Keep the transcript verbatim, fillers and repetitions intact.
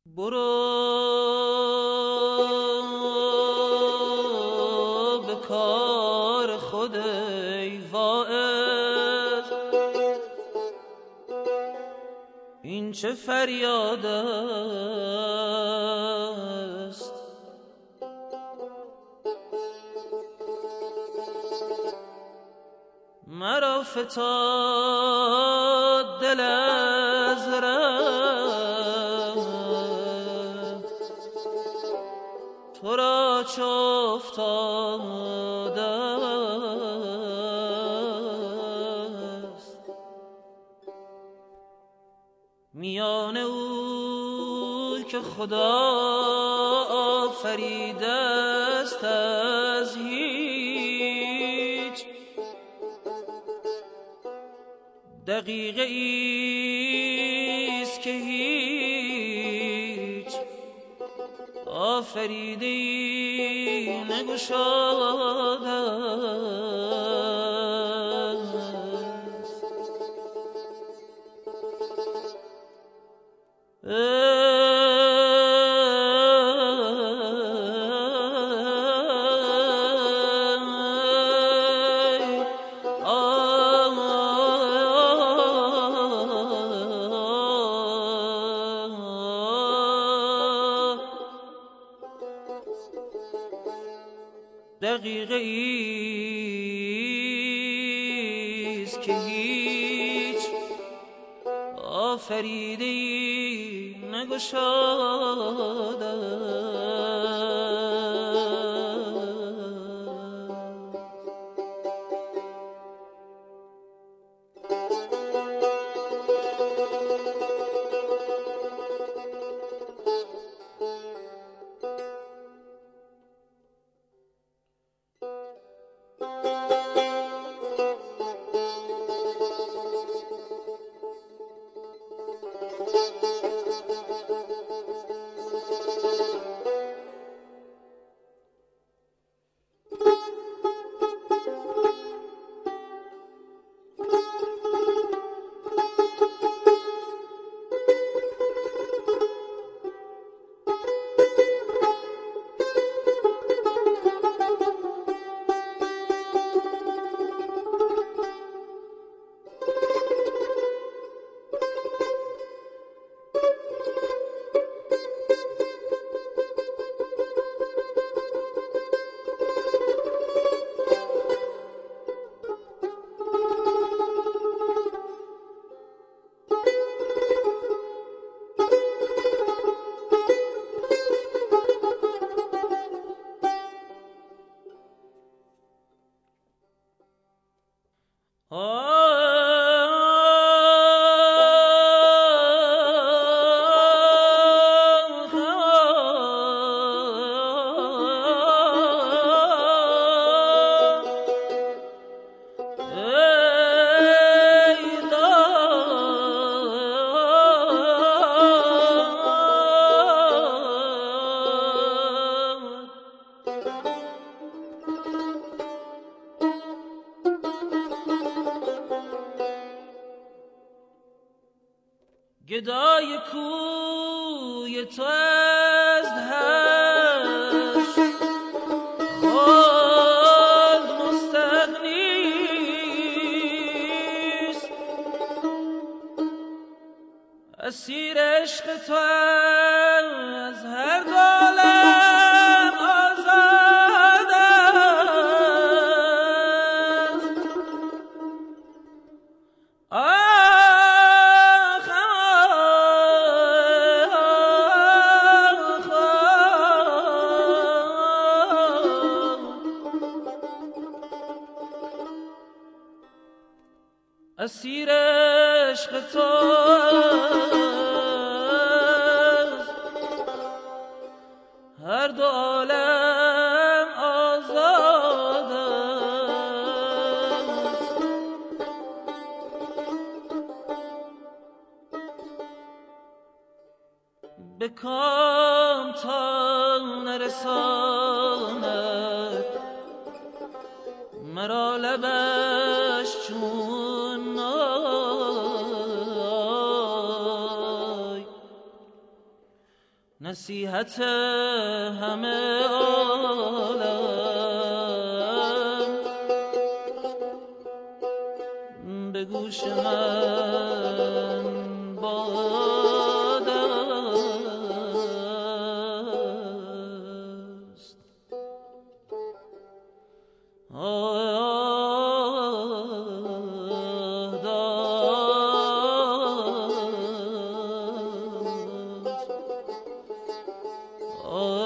برو به کار خود ای واعظ، این چه فریاد است؟ مرا فتاد دل از ره، تو را چه افتاده است؟ میان او که خدا آفریده است از هیچ، دقیقه ایست که هیچ آفریده ای نگشاده است. دقیقه ایست که هیچ آفریده ای نگشاده است. گدای کوی تو از هشت خود مستغنیست، اسیر عشق تو از هر عالم آزاد است. اسیر عشق تو هر دو عالم آزاد است. به کام تا نرساند مرا لبش چون نای، نصیحت همه عالم به گوش من باد است. آه